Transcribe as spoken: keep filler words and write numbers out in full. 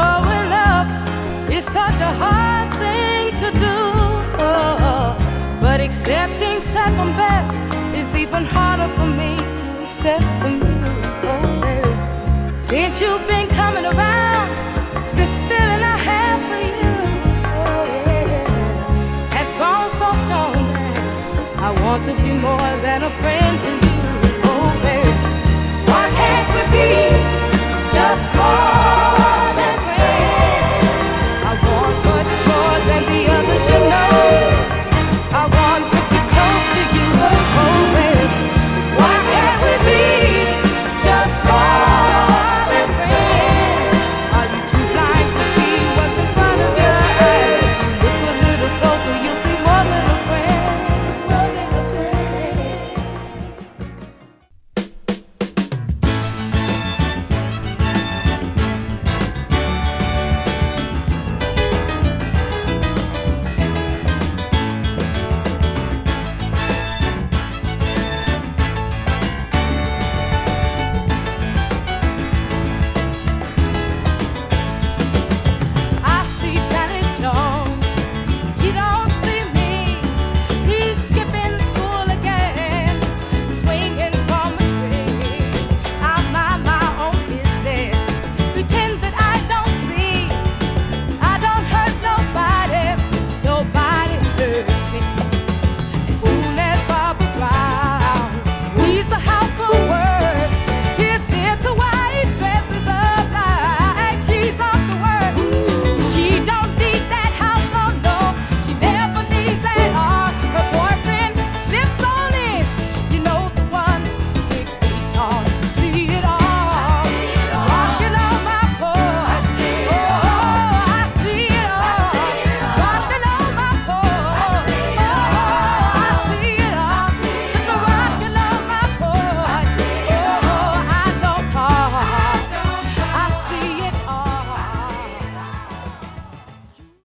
growing up is such a hard thing to do. Oh, but accepting second best is even harder for me to accept from you. Oh, baby, since you've been coming around, this feeling I have for you, oh yeah, has grown so strong, man. I want to be more than a friend.